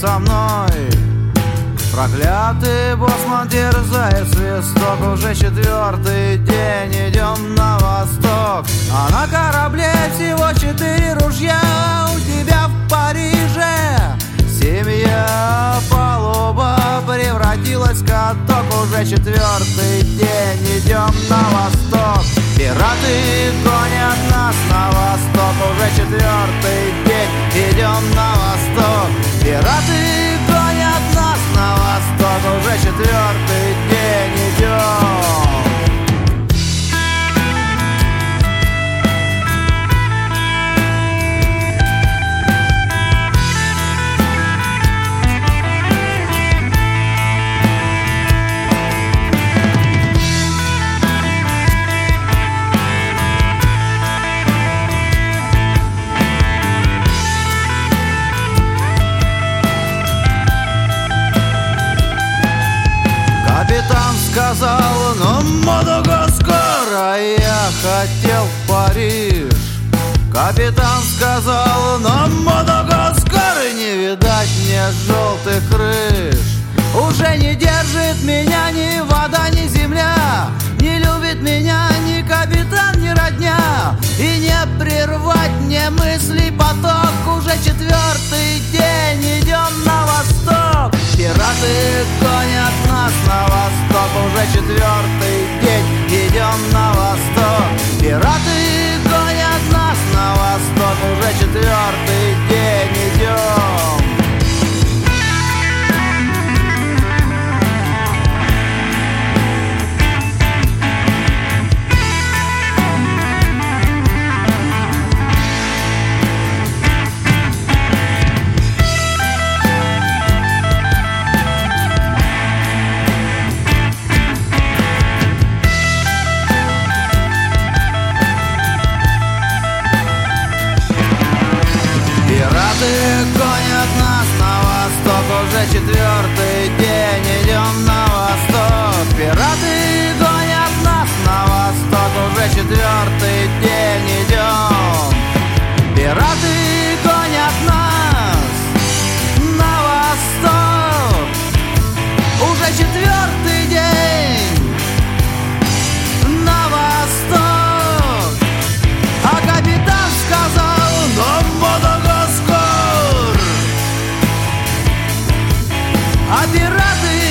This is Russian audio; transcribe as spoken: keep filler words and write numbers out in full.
со мной. Проклятый боссман терзает свисток. Уже четвертый день идем на восток, а на корабле всего четыре ружья. У тебя в Париже семья, палуба превратилась в каток. Уже четвертый день идем на восток. Пираты гонят нас на восток. Уже четвертый день идем на восток. Пираты гонят нас на восток. Уже четвертый день идем. Капитан сказал: ну, Мадагаскар, а я хотел в Париж. Капитан сказал: на Мадагаскар, не видать мне желтых крыш. Уже не держит меня ни вода, ни земля, не любит меня ни капитан, ни родня. И не прервать мне мысли поток. Уже четвертый день идем на восток. Пираты гонят нас на восток. Уже четвертый день идем на восток. Пираты гонят нас на восток. Уже четвертый день идем. Пираты гонят нас на восток. Уже четвертый день идем на восток. Пираты гонят нас на восток. Уже четвертый день идем. Пираты гонят нас на восток. Уже четвертый день на восток. А капитан сказал: ну, Мадагаскар. А пираты